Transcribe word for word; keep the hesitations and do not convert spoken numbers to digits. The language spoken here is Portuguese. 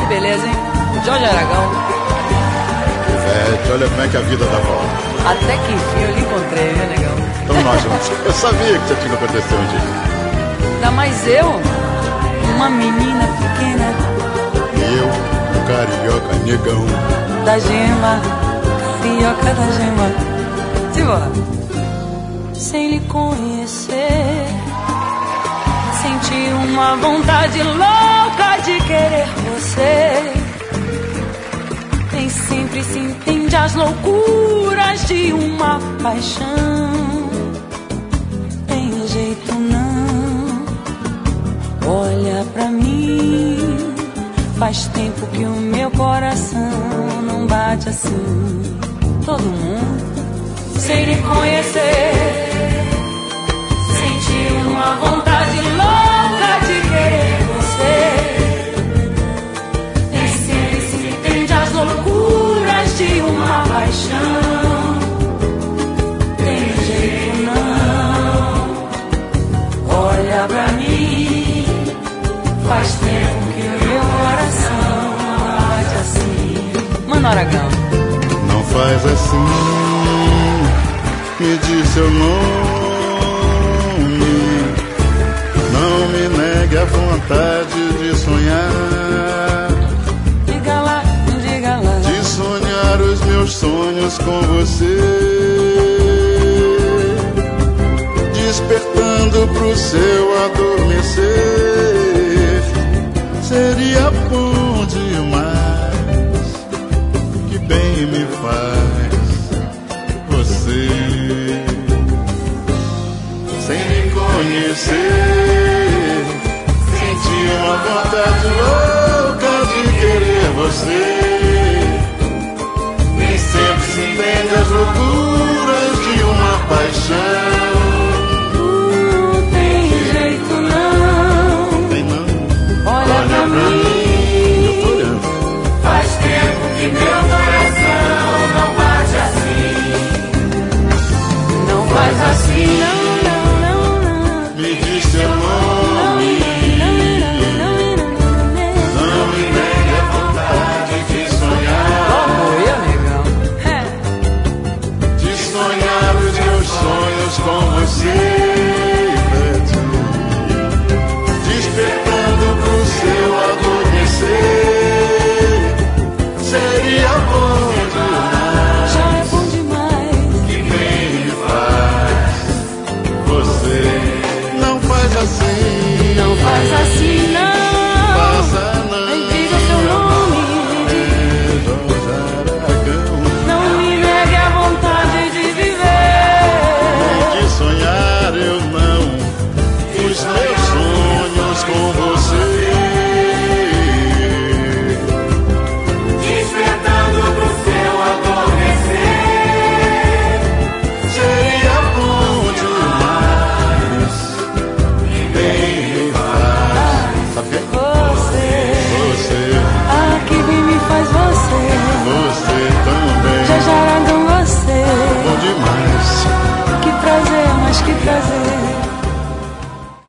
beleza, hein? Jorge Aragão. Ivete, olha como é que a vida dá volta. Até que enfim eu lhe encontrei, né, negão? Então nós juntos. Eu sabia que isso tinha que acontecer um dia. Ainda mais eu, uma menina pequena. E eu, um carioca negão. Da gema, carioca da gema. Simbora. Sem lhe conhecer, senti uma vontade louca de querer você. Nem sempre se entende as loucuras de uma paixão. Tem jeito não, olha pra mim. Faz tempo que o meu coração não bate assim. Todo mundo sem lhe conhecer, senti uma vontade louca de querer você. Nem sempre se entende as loucuras de uma paixão. Tem jeito não, olha pra mim. Faz tempo que o meu coração bate assim. Mano Aragão. Não faz assim, me diz seu nome. Não me negue a vontade de sonhar. Diga lá, diga lá. De sonhar os meus sonhos com você, despertando pro seu adormecer. Seria bom demais, que bem me faz você. Sem me conhecer, senti uma vontade louca de querer você. Nem sempre se entende as loucuras de uma paixão.